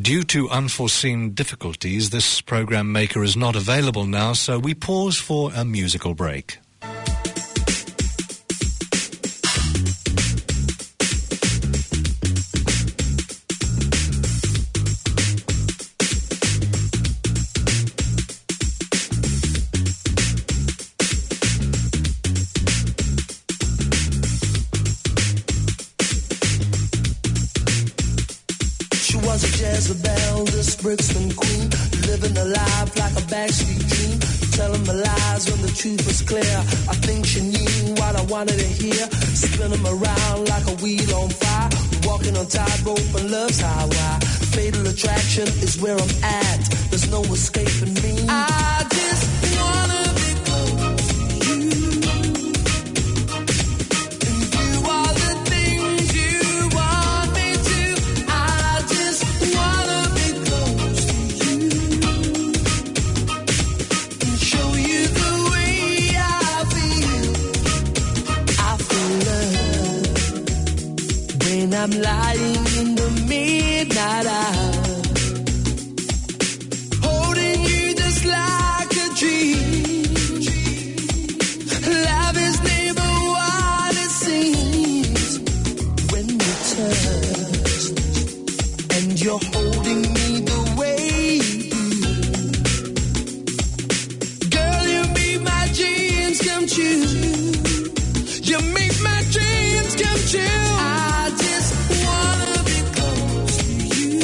Due to unforeseen difficulties, this program maker is not available now, so we pause for a musical break. Jezebel, this Brixton queen, living a life like a backstreet dream, telling my lies when the truth was clear. I think she knew what I wanted to hear, spinning them around like a wheel on fire, walking on tightrope and love's highway. Fatal attraction is where I'm at, there's no escaping me. I just wanna be close to you, and do all the things you want me to. I just wanna be close to you and show you the way I feel. I feel love when I'm lying in the midnight hour, holding you just like a dream. Love is never what it seems when you touch and you're holding me the way you do. Girl, you make my dreams come true. You make my dreams come true. I just wanna be close to you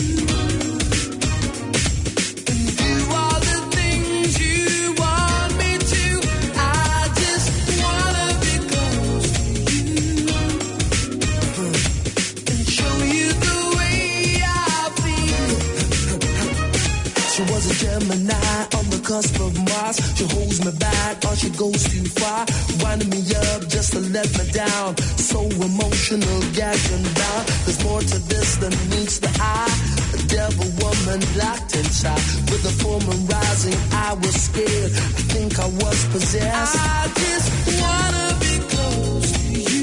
and do all the things you want me to. I just wanna be close to you and show you the way I feel. She was a Gemini on the cusp of Mars. She holds me back or she goes too far, winding me up just to let me down. So emotional, gagged and bound. There's more to this than meets the eye. A devil woman locked inside. With the full moon rising, I was scared. I think I was possessed. I just wanna be close to you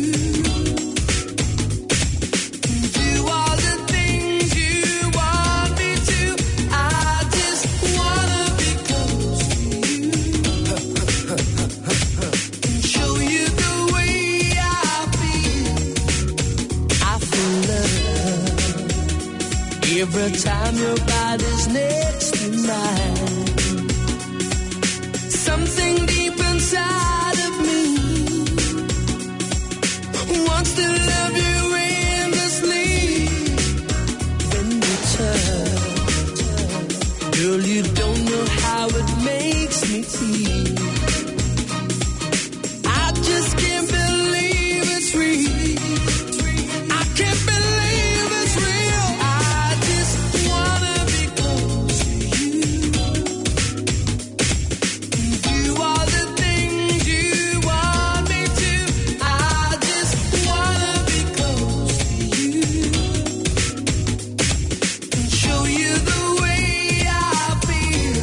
and do all the things you want me to. I just wanna be close to you and show you the way I feel. I feel love every time your body's next to mine. Something deep inside of me wants to love you endlessly. When you touch, girl, you don't know how it makes me feel. I just can't believe it's real. I can't believe it's real. I just wanna be close to you and do all the things you want me to. I just wanna be close to you and show you the way I feel.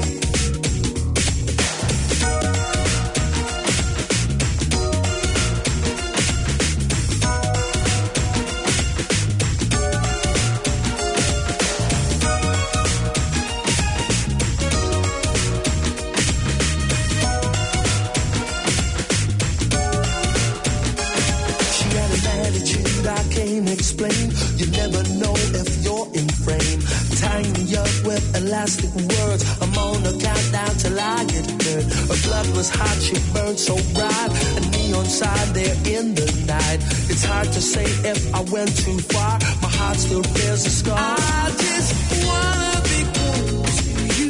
She had an attitude I can't explain. You never know if you're in frame. Tying me up with elastic words. I'm on a countdown till I get hurt. Her blood was hot, she burned so bright. A neon sign there in the night. It's hard to say if I went too far. My heart still bears a scar. I just wanna be close to you.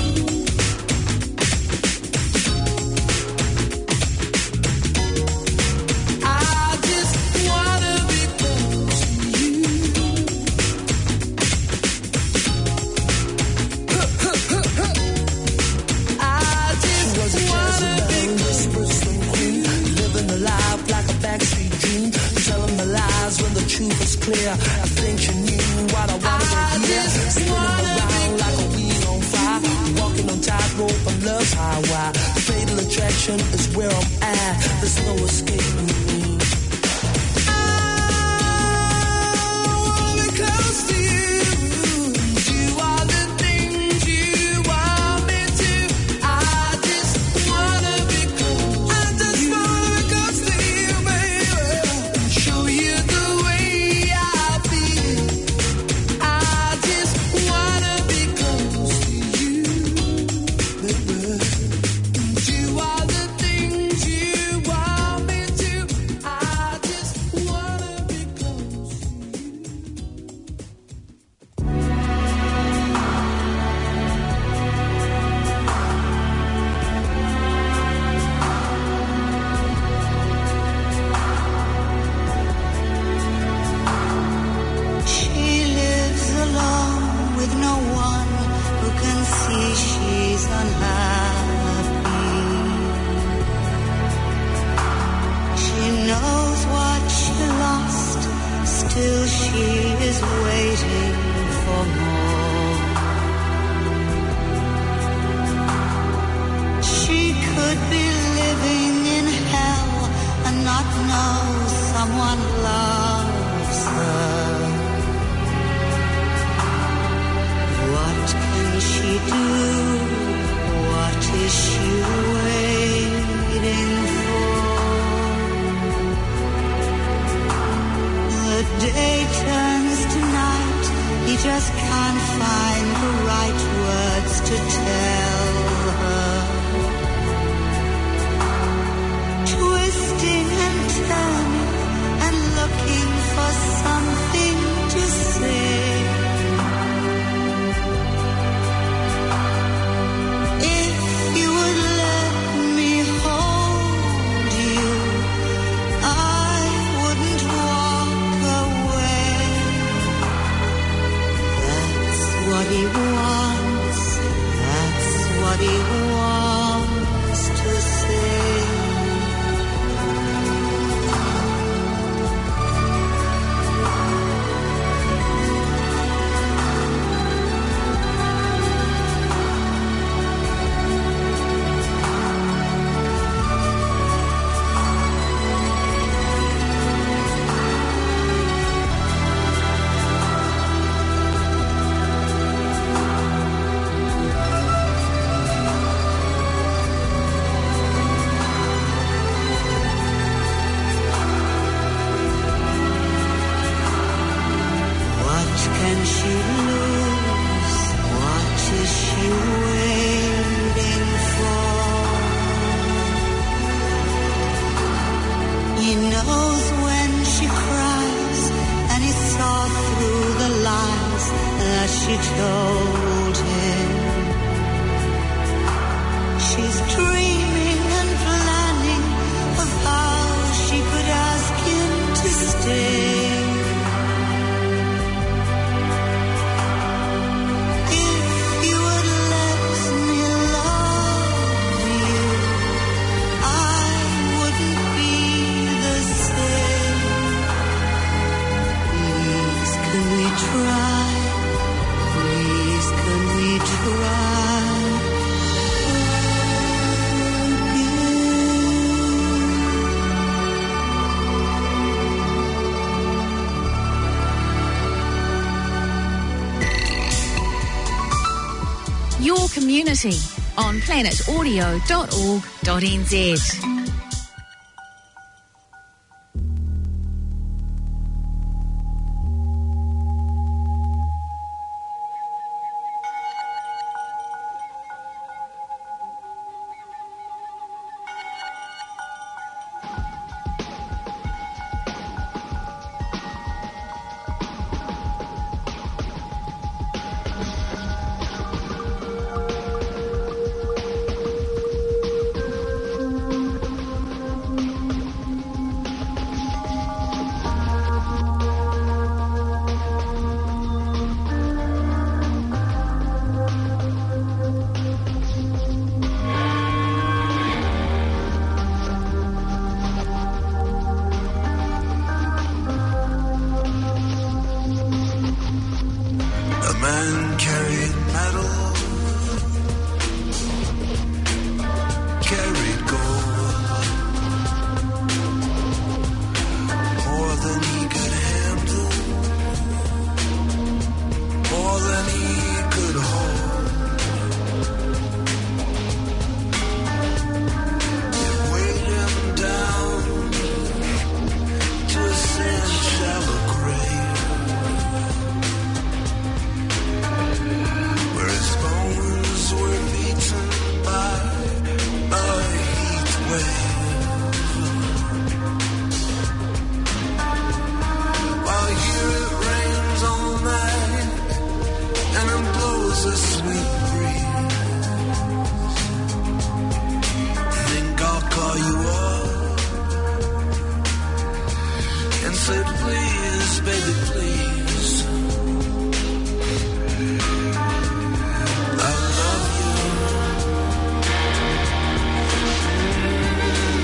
I just wanna be close to you. I just wanna be close to you. Living a life like a backstreet dream, telling the lies when the truth is clear. I think you knew what I wanted to hear. Spinning around like a wheel on fire, walking on tightrope on love's highway. Fatal attraction is where I'm at. There's no escaping me. I wanna be close to you, do all she is waiting for more. She could be living in hell and not know someone loves her. What can she do? What is she waiting for? The day turns to night. He just can't find the right words to tell her. Twisting and turning and looking for something to say. If you would let me hold you, I wouldn't walk away. That's what he wants. That's what he wants to say. What can she lose? What is she waiting for? He knows when she cries, and he saw through the lies that she told him. She's dreaming and planning of how she could ask him to stay. If you would let me love you, I wouldn't be the same. Please, can we try? Please, can we try again? Your community on planetaudio.org.nz. A man carried metal, carried gold, more than he could handle, more than he could hold. It weighed him down to a sand shallow grave, where his bones were beaten by a heat wave. While here it rains all night and it blows a sweet breeze. Think I'll call you up and say, please, baby, please. I love you.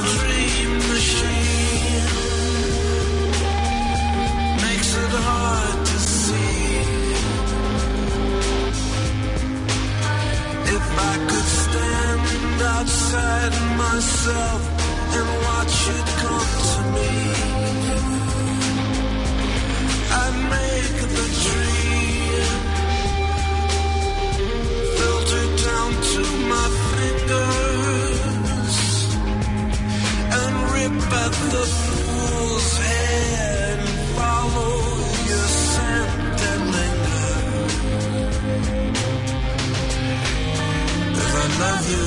dream machine makes it hard to see. If I could stand outside myself and watch it come to me, I'd make the dream filter down to my fingers and rip at the fool's head and follow your scent and linger. 'Cause I love you.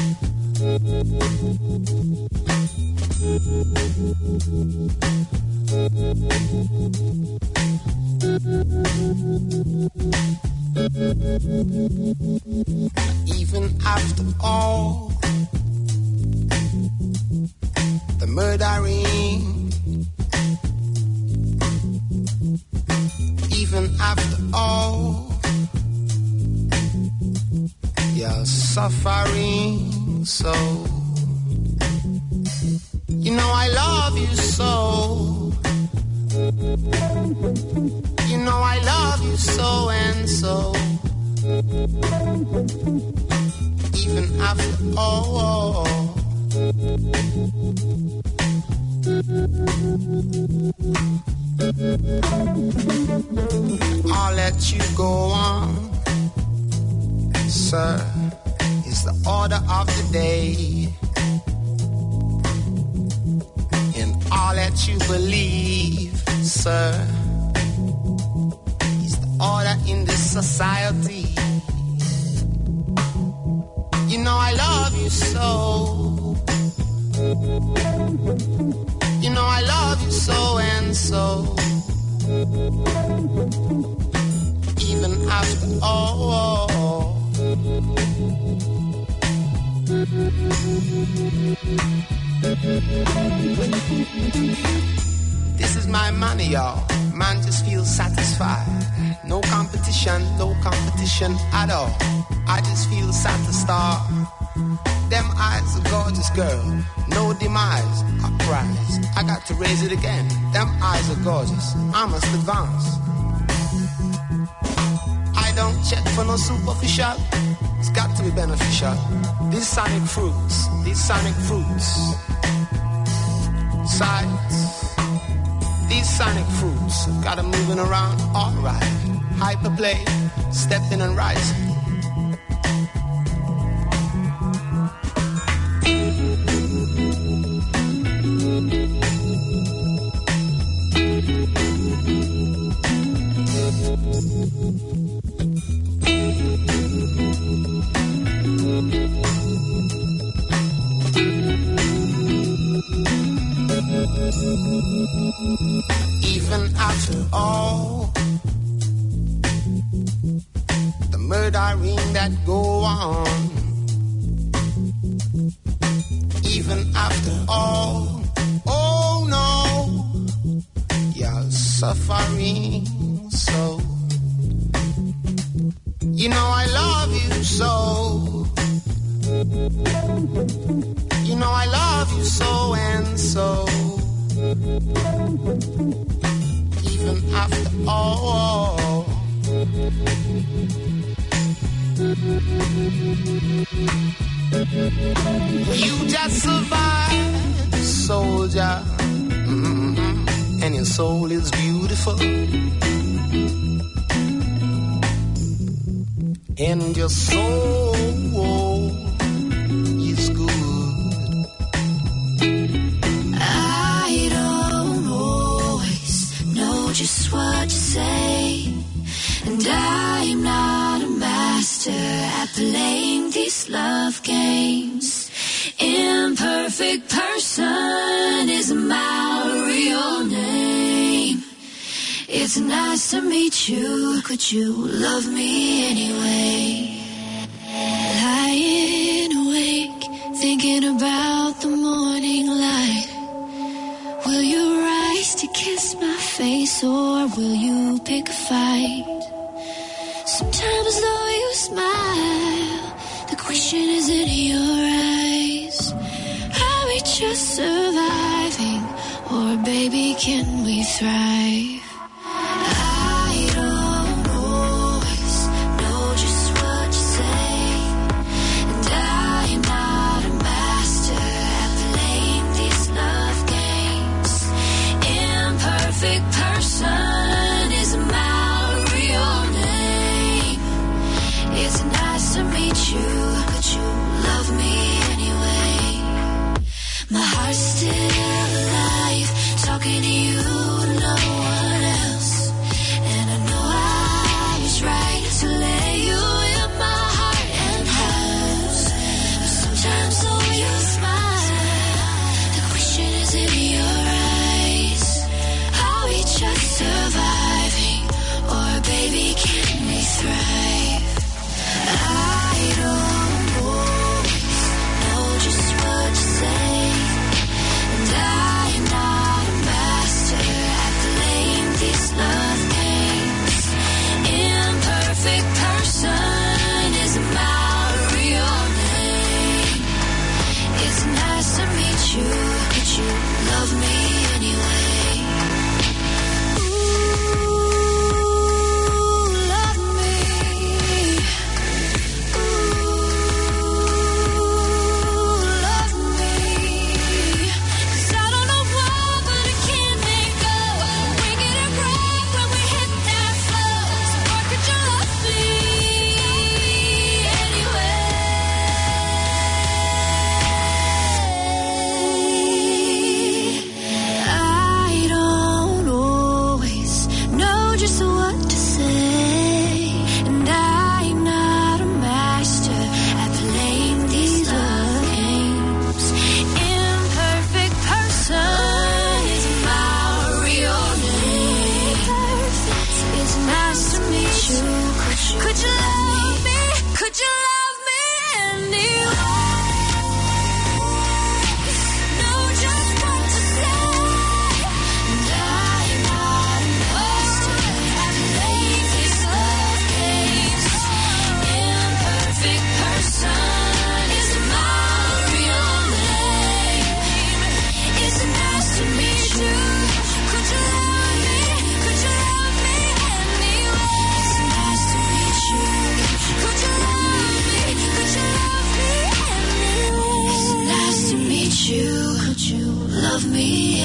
Even after all the murdering, even after all your suffering, so you know I love you so. You know I love you so and so. Even after all, I'll let you go on, sir, is the order of the day. And I'll let you believe, sir, is the order in this society. You know I love you so. You know I love you so and so. Even after all. This is my money, y'all. Man just feels satisfied. No competition at all. I just feel satisfied. Them eyes, a gorgeous girl. No demise, a prize. I got to raise it again. Them eyes are gorgeous. I must advance. I don't check for no superficial. It's got to be beneficial. These sonic fruits. Sights. These sonic fruits got 'em moving around alright. Hyperplay, stepping and rising. Even after all the murdering that go on, even after all, oh no, you're suffering so. You know I love you so. You know I love you so and so. Even after all. You just survived, soldier. And your soul is beautiful. And your soul is good. I don't always know just what to say, and I'm not a master at playing these love games. Imperfect person is my real name. It's nice to meet you. Could you love me anyway? Lying awake, thinking about the morning light. Will you rise to kiss my face, or will you pick a fight? Sometimes though you smile, the question is in your eyes. Are we just surviving, or baby can we thrive? I don't always know just what to say, and I'm not a master at playing these love games. Imperfect person is my real name. It's nice to meet you. Could you love me anyway? My heart's still alive, talking to you, no one else. And I know I was right to lay you in my heart and house. But sometimes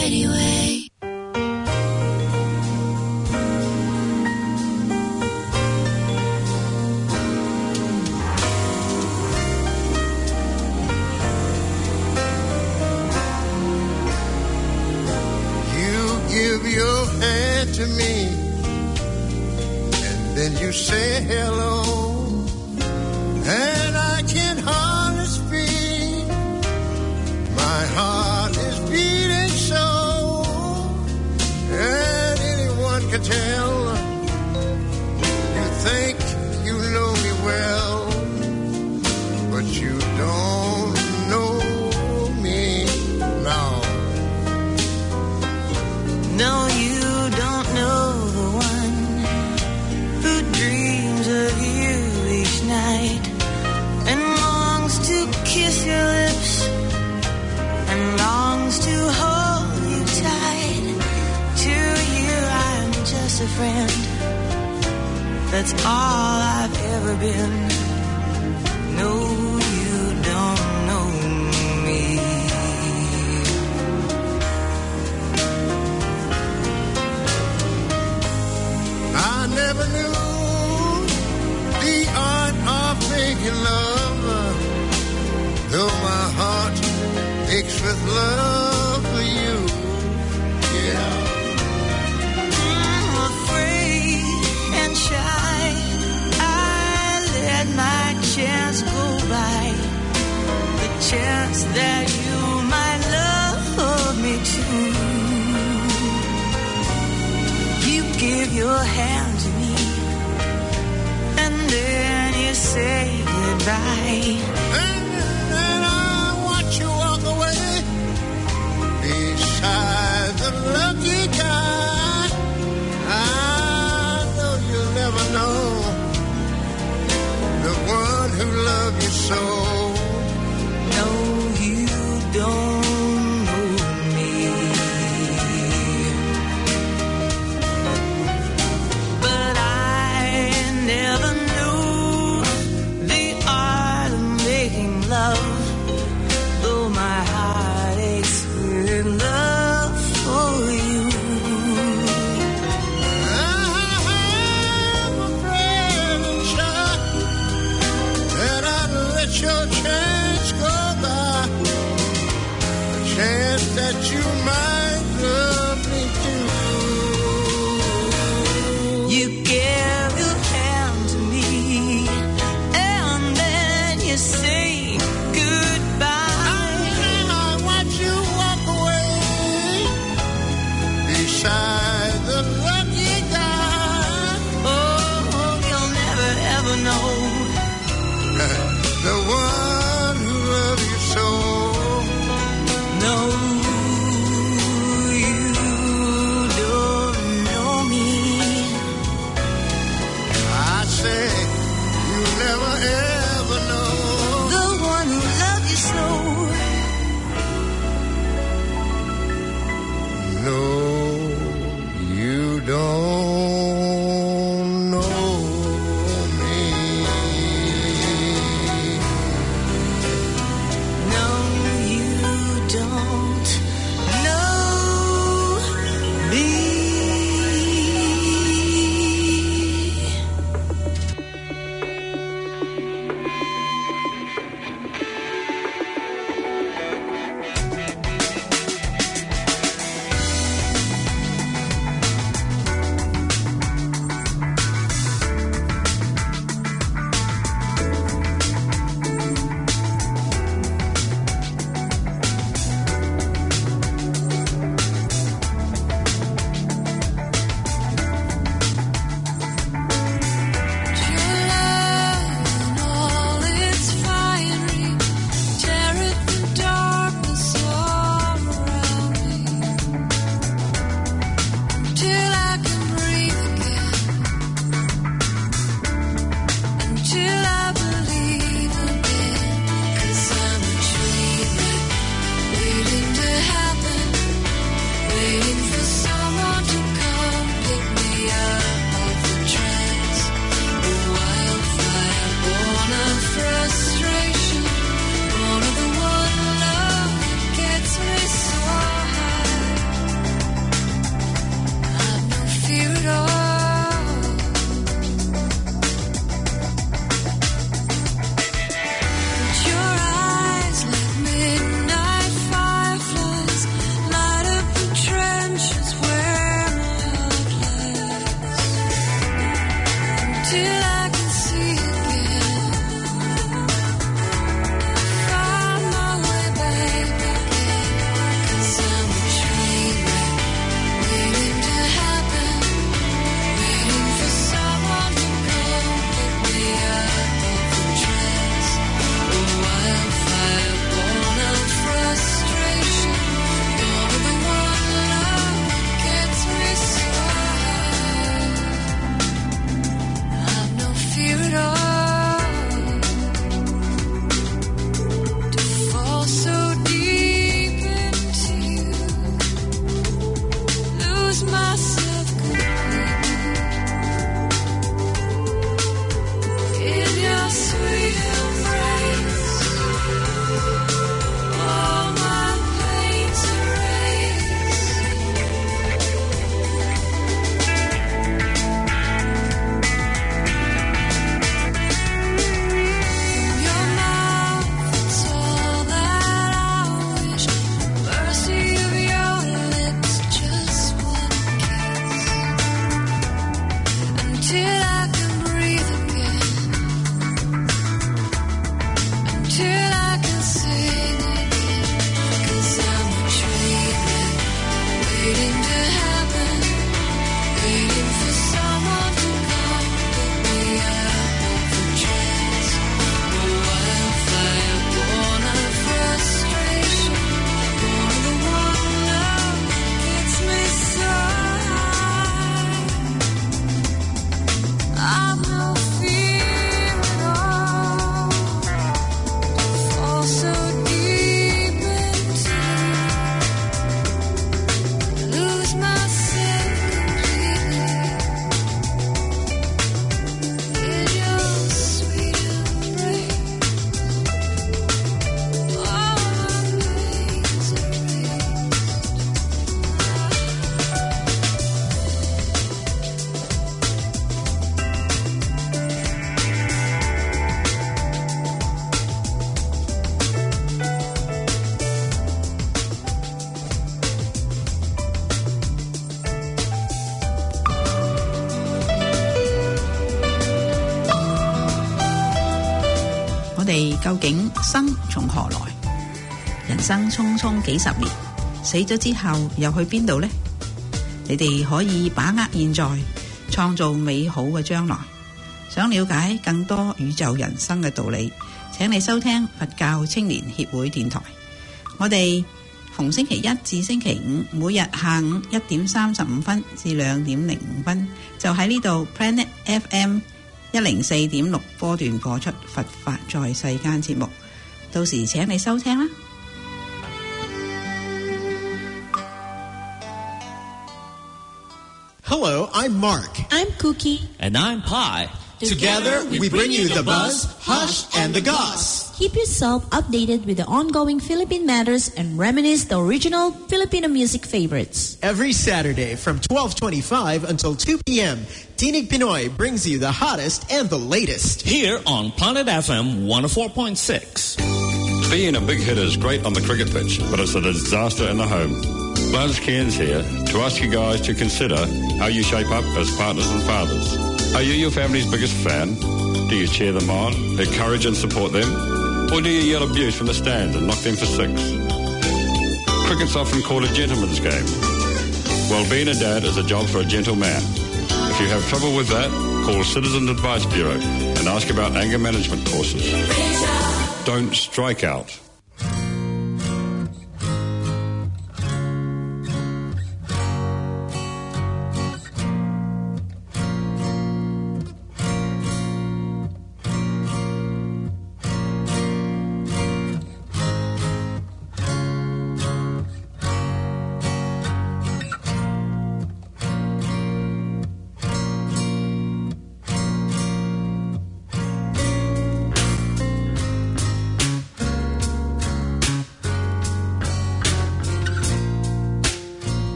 anyway. Give your hand to me, and then you say hello, and I can hardly speak. My heart is beating so, and anyone can tell. You think you know me well, but you don't know me now. No, you don't know the one who dreams of you each night and longs to kiss your lips and longs to hold you tight. To you I'm just a friend. That's all I've ever been. No, you don't know me. I never knew the art of making love, though my heart aches with love for you. Yeah. Afraid and shy, I let my chance go by. The chance that you might love me too. You give your hand to me, and then you say goodbye. And then I watch you walk away beside the lucky guy. I know you'll never know the one who loved you so. No, you don't know me. But I never knew the art of making love, though my heart aches with love for you. I'm afraid and shy that I'd let your chance go by, a chance that you might love me too. You give your hand to me, and then you say goodbye. I watch you walk away beside the lucky guy. Oh, you'll never ever know. The one who loves you so. No, 究竟生從何來？人生匆匆幾十年，死咗之後又去邊度呢？你哋可以把握現在，創造美好嘅將來。想了解更多宇宙人生嘅道理，請你收聽佛教青年協會電台。我哋逢星期一至星期五，每日下午1點35分至2點05分，就喺呢度 Planet FM 104.6波段播出佛法在世間節目，到時請你收聽啦。 Hello, I'm Mark. I'm Cookie. And I'm Pi. Together, we bring you the buzz, hush, and the goss. Keep yourself updated with the ongoing Philippine matters and reminisce the original Filipino music favorites. Every Saturday from 12:25 until 2 p.m., Tinig Pinoy brings you the hottest and the latest. Here on Planet FM 104.6. Being a big hitter is great on the cricket pitch, but it's a disaster in the home. Buzz Cairns here to ask you guys to consider how you shape up as partners and fathers. Are you your family's biggest fan? Do you cheer them on, encourage and support them? Or do you yell abuse from the stands and knock them for six? Cricket's often called a gentleman's game. Well, being a dad is a job for a gentleman. If you have trouble with that, call Citizen Advice Bureau and ask about anger management courses. Don't strike out.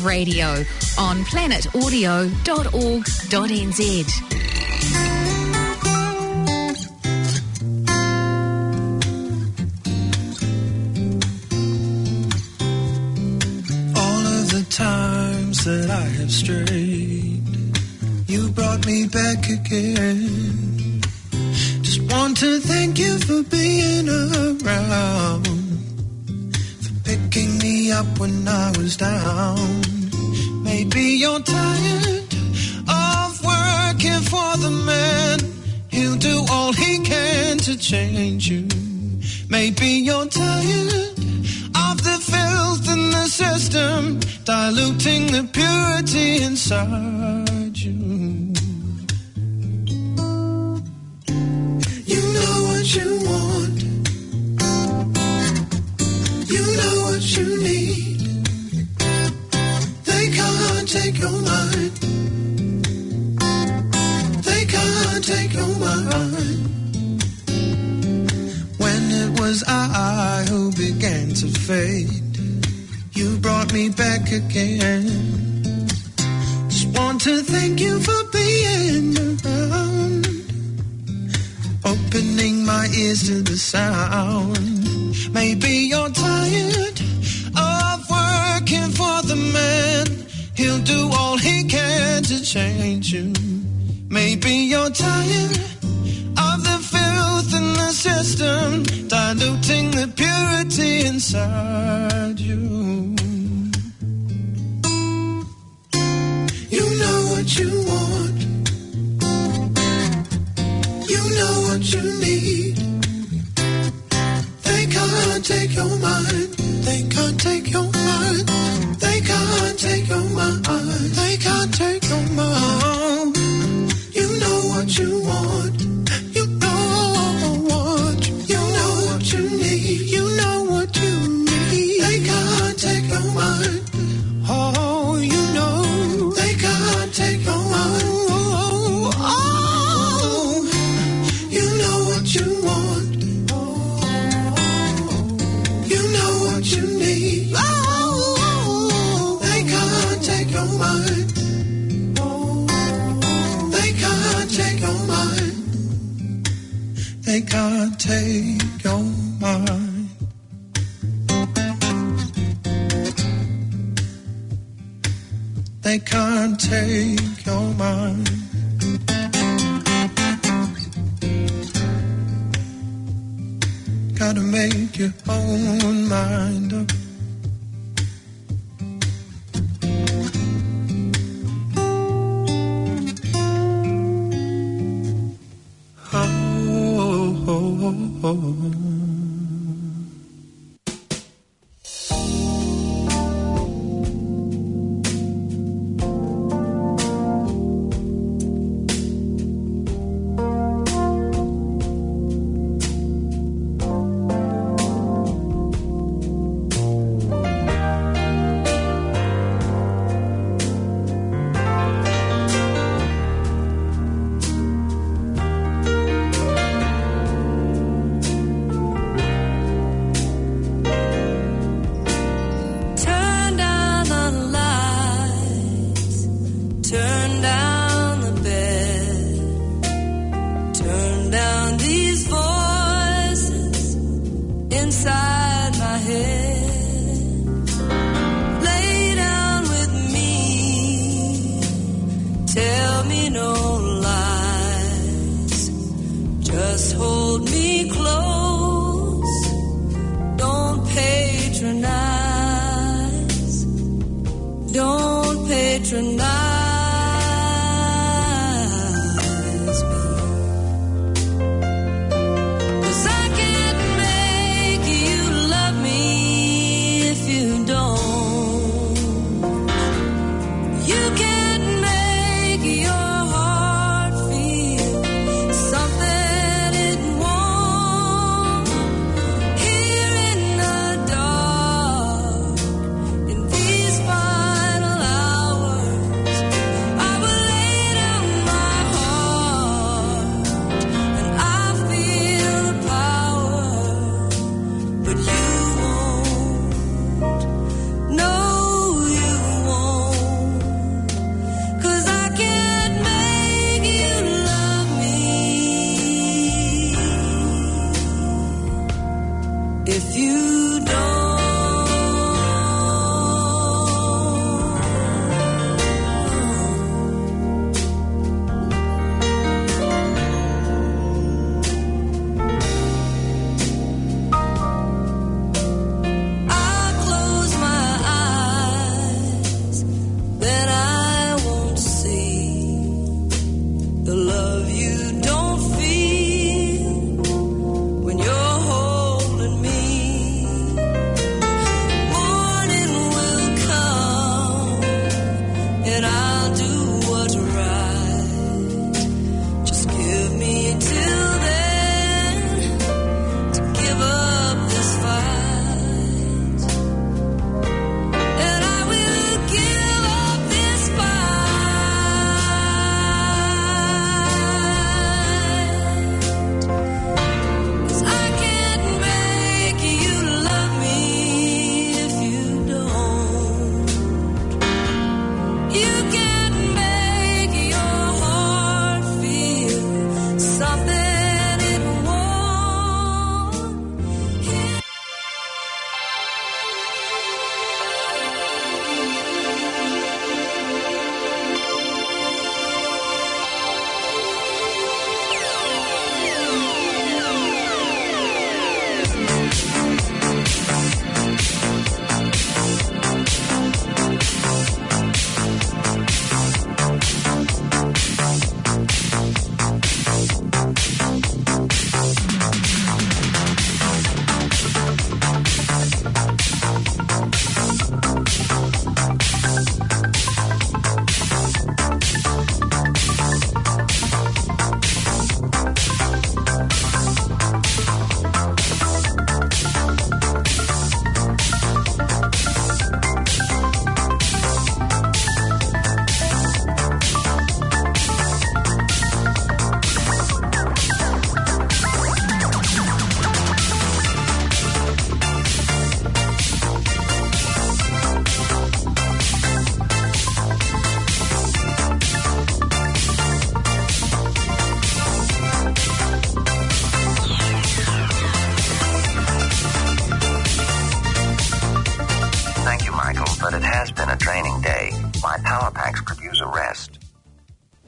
radio on planetaudio.org.nz. Times that I have strayed, you brought me back again. Just want to thank you for being around, for picking me up when I was down. Maybe you're tired of working for the man, he'll do all he can to change you. Maybe you're tired of the filth in the system, diluting the purity inside you. You know what you want, you know what you need. They can't take your mind, they can't take your mind. When it was I who began to fade, you brought me back again. Just want to thank you for being around, opening my ears to the sound. Maybe you're tired of working for the man, he'll do all he can to change you. Maybe you're tired of the filth in the system, diluting the purity inside you. You know what you want, you know what you need. They can't take your mind, they can't take your mind, they can't take your mind, they can't take your mind. You know what you want, you know what you need, you know what you need. They can't take your mind. Oh, you know they can't take your mind. Oh, you know what you want. You know what you need. Oh, they can't take your mind. They can't take your mind. They can't take your mind. They can't take your mind. Gotta make your own mind up. Don't patronize.